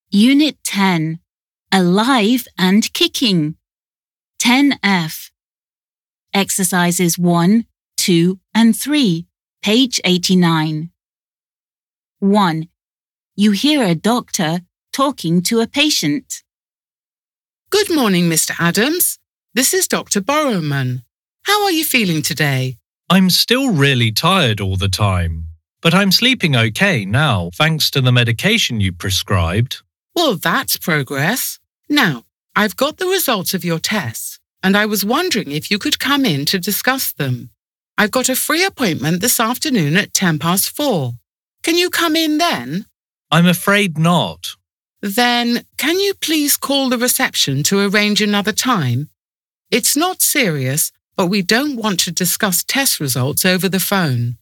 Unit 10. Alive and Kicking. 10F. Exercises 1, 2, and 3. Page 89. 1. You hear a doctor talking to a patient. Good morning, Mr. Adams. This is Dr. Borrowman. How are you feeling today? I'm still really tired all the time, but I'm sleeping okay now thanks to the medication you prescribed. Well, that's progress. Now, I've got the results of your tests, and I was wondering if you could come in to discuss them. I've got a free appointment this afternoon at 4:10. Can you come in then? I'm afraid not. Then, can you please call the reception to arrange another time? It's not serious, but we don't want to discuss test results over the phone.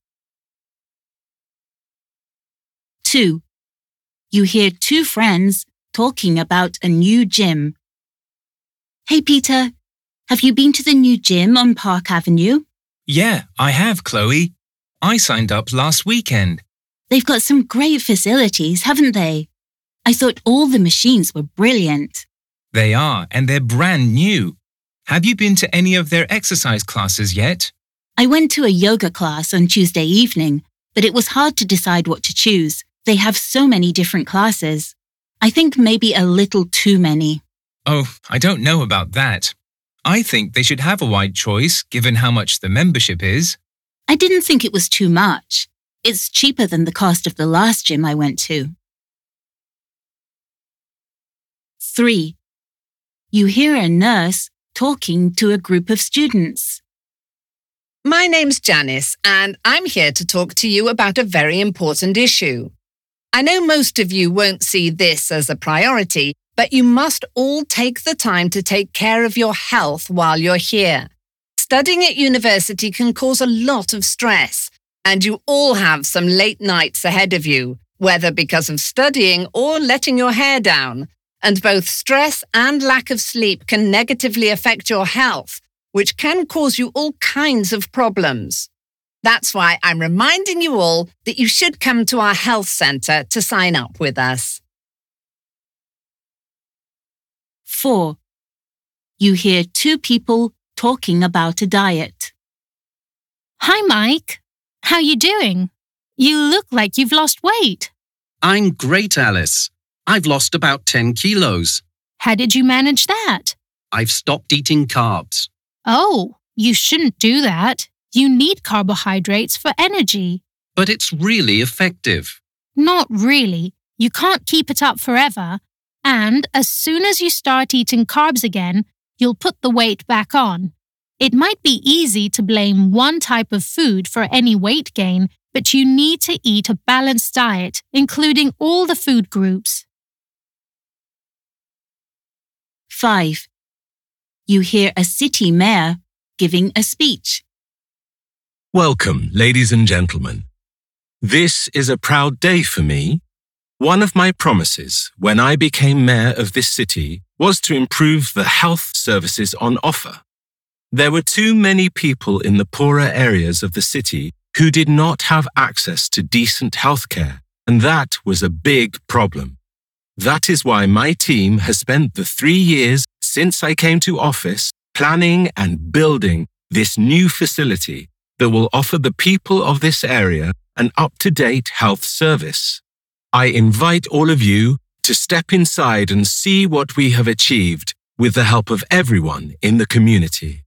2. You hear two friends talking about a new gym. Hey, Peter, have you been to the new gym on Park Avenue? Yeah, I have, Chloe. I signed up last weekend. They've got some great facilities, haven't they? I thought all the machines were brilliant. They are, and they're brand new. Have you been to any of their exercise classes yet? I went to a yoga class on Tuesday evening, but it was hard to decide what to choose. They have so many different classes. I think maybe a little too many. Oh, I don't know about that. I think they should have a wide choice given how much the membership is. I didn't think it was too much. It's cheaper than the cost of the last gym I went to. 3. You hear a nurse talking to a group of students. My name's Janice, and I'm here to talk to you about a very important issue. I know most of you won't see this as a priority, but you must all take the time to take care of your health while you're here. Studying at university can cause a lot of stress, and you all have some late nights ahead of you, whether because of studying or letting your hair down. And both stress and lack of sleep can negatively affect your health, which can cause you all kinds of problems. That's why I'm reminding you all that you should come to our health centre to sign up with us. 4. You hear two people talking about a diet. Hi, Mike. How you doing? You look like you've lost weight. I'm great, Alice. I've lost about 10 kilos. How did you manage that? I've stopped eating carbs. Oh, you shouldn't do that. You need carbohydrates for energy. But it's really effective. Not really. You can't keep it up forever. And as soon as you start eating carbs again, you'll put the weight back on. It might be easy to blame one type of food for any weight gain, but you need to eat a balanced diet, including all the food groups. 5. You hear a city mayor giving a speech. Welcome, ladies and gentlemen. This is a proud day for me. One of my promises when I became mayor of this city was to improve the health services on offer. There were too many people in the poorer areas of the city who did not have access to decent healthcare, and that was a big problem. That is why my team has spent the 3 years since I came to office planning and building this new facility that will offer the people of this area an up-to-date health service. I invite all of you to step inside and see what we have achieved with the help of everyone in the community.